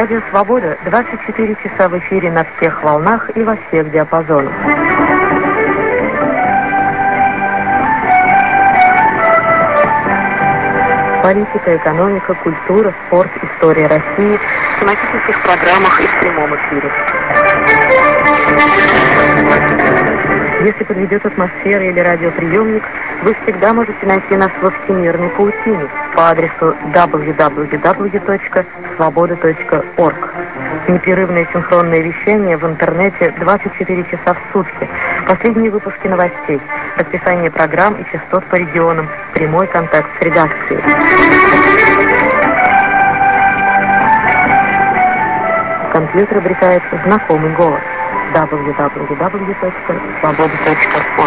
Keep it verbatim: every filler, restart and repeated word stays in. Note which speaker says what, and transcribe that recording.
Speaker 1: Радио «Свобода» двадцать четыре часа в эфире на всех волнах и во всех диапазонах. Политика, экономика, культура, спорт, история России в тематических программах и в прямом эфире. Если подведет атмосфера или радиоприемник, вы всегда можете найти нас во всемирной паутине по адресу дабл ю дабл ю дабл ю точка свобода точка орг. Непрерывное синхронное вещание в интернете двадцать четыре часа в сутки. Последние выпуски новостей, расписание программ и частот по регионам, прямой контакт с редакцией. Компьютер обретает знакомый голос. дабл ю дабл ю дабл ю точка свобода точка орг